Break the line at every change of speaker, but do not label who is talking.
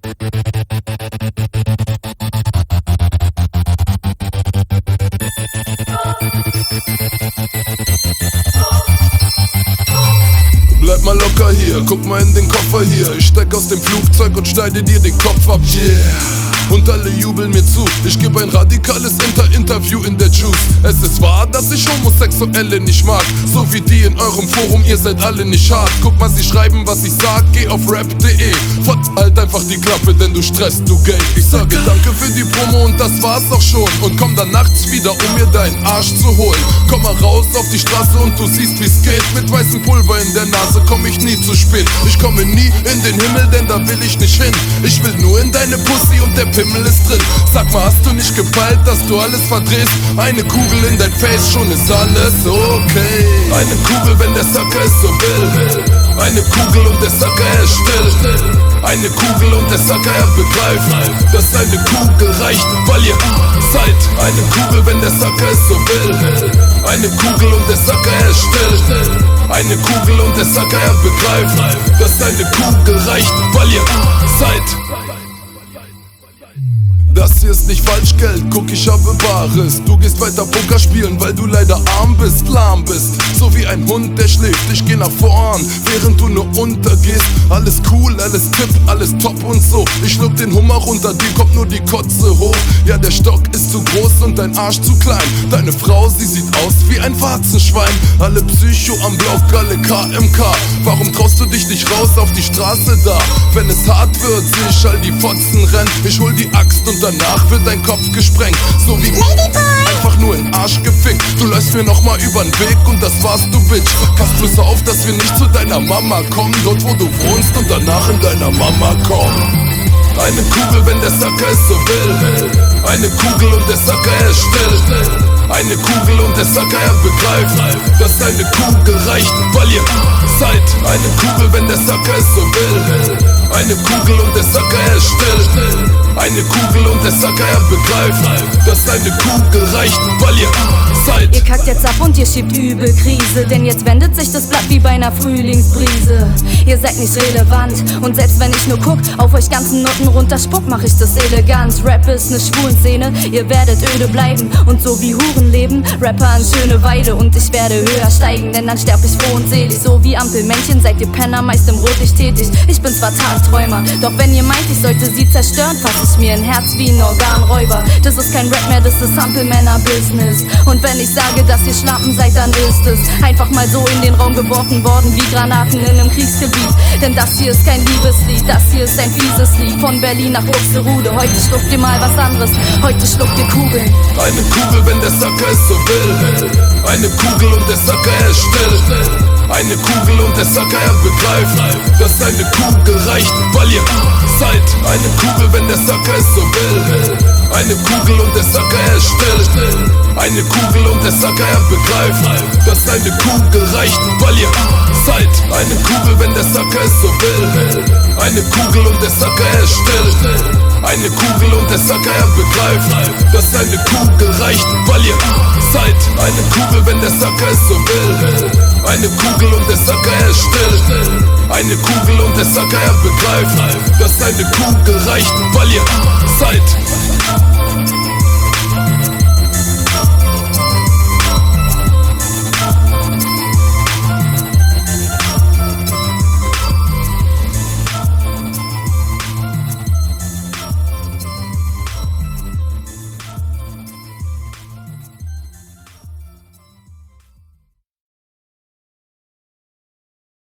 Bleib mal locker hier, guck mal in den Koffer hier. Ich steig aus dem Flugzeug und schneide dir den Kopf ab, yeah. Und alle jubeln mir zu, ich geb ein radikales Interview in der Juice. Es ist wahr, dass ich Homosexuelle nicht mag, so wie die in eurem Forum, ihr seid alle nicht hart. Guck mal, sie schreiben, was ich sag, geh auf rap.de. Halt einfach die Klappe, denn du stresst, du Gay. Ich sage danke für die Promo und das war's auch schon. Und komm dann nachts wieder, um mir deinen Arsch zu holen. Komm mal raus auf die Straße und du siehst, wie's geht. Mit weißem Pulver in der Nase komm ich nie zu spät. Ich komme nie in den Himmel, denn da will ich nicht hin. Ich will nur in deine Pussy und der Pimmel ist drin. Sag mal, hast du nicht gepeilt, dass du alles verdrehst? Eine Kugel in dein Face, schon ist alles okay. Eine Kugel, wenn der Sucker es so will. Eine Kugel und der Sucker er ist still. Eine Kugel und der Sucker er begreift, dass eine Kugel reicht, weil ihr seid. Eine Kugel, wenn der Sucker es so will. Eine Kugel und der Sucker er ist still. Eine Kugel und der Sucker er begreift, dass eine Kugel reicht, weil ihr seid. Das hier ist nicht Falschgeld, guck, ich habe Bares. Du gehst weiter Poker spielen, weil du leider arm bist, lahm bist. So wie ein Hund, der schläft, ich geh nach vorn, während du nur untergehst. Alles cool, alles tipp, alles top und so. Ich schluck den Hummer runter, dir kommt nur die Kotze hoch. Ja, der Stock ist zu groß und dein Arsch zu klein. Deine Frau, sie sieht aus wie ein Warzenschwein. Alle Psycho am Block, alle KMK. Warum traust du dich nicht raus auf die Straße da? Wenn es hart wird, seh ich all die Fotzen rennen. Ich hol die Axt und danach wird dein Kopf gesprengt. So wie einfach nur in Arsch gefickt. Du läufst mir nochmal übern Weg und das war's, du Bitch. Pass bloß auf, dass wir nicht zu deiner Mama kommen. Dort wo du wohnst und danach in deiner Mama kommen. Eine Kugel, wenn der Sucker es so will. Eine Kugel und der Sucker er ist still. Eine Kugel und der Sucker er begreift, dass eine Kugel reicht, weil ihr seid. Eine Kugel, wenn der Sucker es so will. Eine Kugel und der Sucker er ist still. Eine Kugel und der Sucker er begreift, dass eine Kugel reicht, weil ihr seid.
Ihr kackt jetzt ab und ihr schiebt übel Krise, denn jetzt wendet sich das Blatt wie bei einer Frühlingsbrise. Ihr seid nicht relevant und selbst wenn ich nur guck, auf euch ganzen Noten runterspuck, mach ich das elegant. Rap ist ne Schwulenszene, ihr werdet öde bleiben und so wie Huren leben, Rapper an schöne Weide und ich werde höher steigen, denn dann sterb ich froh und selig. So wie Ampelmännchen seid ihr Penner, meist im Rotlicht tätig. Ich bin zwar Tagträumer, doch wenn ihr meint, ich sollte sie zerstören, fass ich mir ein Herz wie ein Organräuber. Das ist kein Rap mehr, das ist Ampelmänner-Business. Und wenn ich sage, dass ihr Schlampen seid, dann ist es einfach mal so in den Raum geworfen worden wie Granaten in einem Kriegsgebiet. Denn das hier ist kein Liebeslied, das hier ist ein fieses Lied. Von Berlin nach Buxtehude, heute schluckt ihr mal was anderes, heute schluckt ihr Kugeln.
Eine Kugel, wenn der Sucker es so will. Eine Kugel und der Sucker er ist still. Eine Kugel und der Sucker er begreift, dass eine Kugel reicht, weil ihr seid. Eine Kugel, wenn der Sucker es so will. Eine Kugel und der Sucker er ist still. Eine Kugel und der Sucker er begreift, dass eine Kugel reicht, weil ihr seid. Eine Kugel, wenn der Sucker es so will. Eine Kugel und der Sucker er ist still. Eine Kugel und der Sucker er begreift, dass eine Kugel reicht, weil ihr seid. Eine Kugel, wenn der Sucker es so will. Eine Kugel und der Sucker er ist still. Eine Kugel und der Sucker er begreift, dass eine Kugel reicht, weil ihr seid.